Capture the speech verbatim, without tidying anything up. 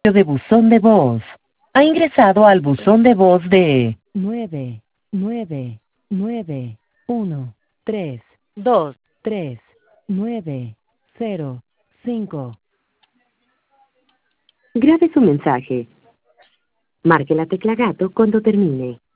servicio de buzón de voz. Ha ingresado al buzón de voz de nueve, nueve, nueve, uno, tres, dos, tres, nueve, cero, cinco. Grabe su mensaje. Marque la tecla gato cuando termine.